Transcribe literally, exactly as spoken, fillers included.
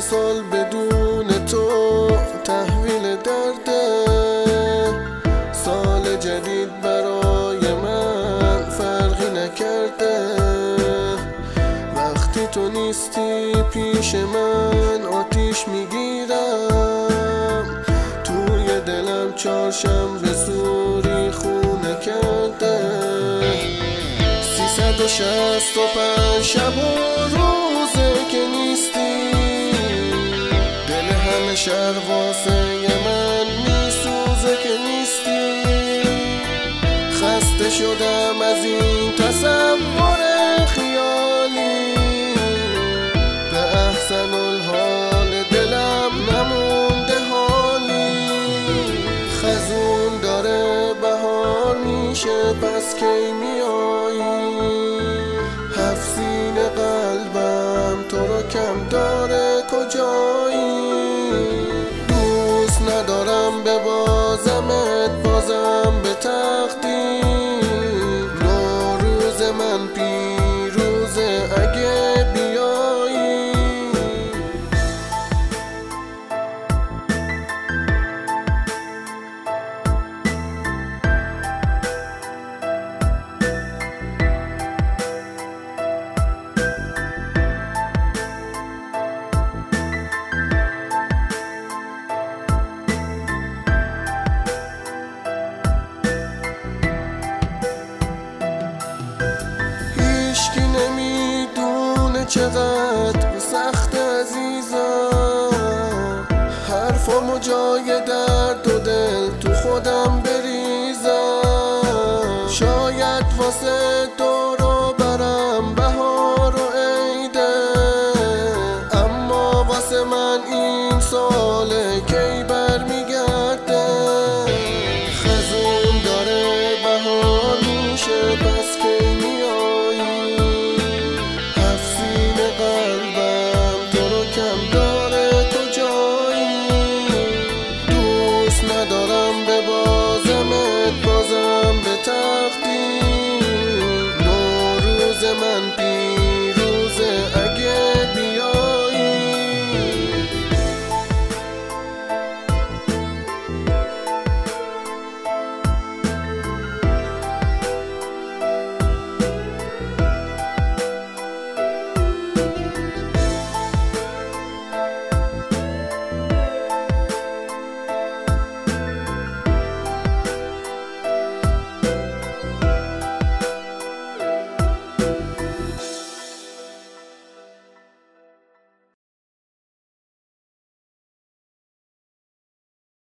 سال بدون تو تحویل درده. سال جدید برای من فرقی نکرده. وقتی تو نیستی پیش من آتیش میگیرم. توی دلم چهارشنبه سوری خونه کرده. سیصد و شصت و پنج شب و روزه که نیستی. دل همه شهر واسه من میسوزه که نیستی. خسته شدم از این تصور خیالی. به احسن الحال دلم نمونده حالی. خزون داره بهار میشه پس کی میایی؟ هفت سینه قلبم تو رو کم داره کجایی؟ دوست ندارم به بازمت بازم به تقدیر. نوروز من پیروزه اگه بیایی. هیچکی نمیدونه چقدر سخت عزیزم. حرفامو جای درد و دل تو خودم بریزم. شاید واسه دورو برم بهار و عیده. اما واسه من این ساله کی برمیگرده.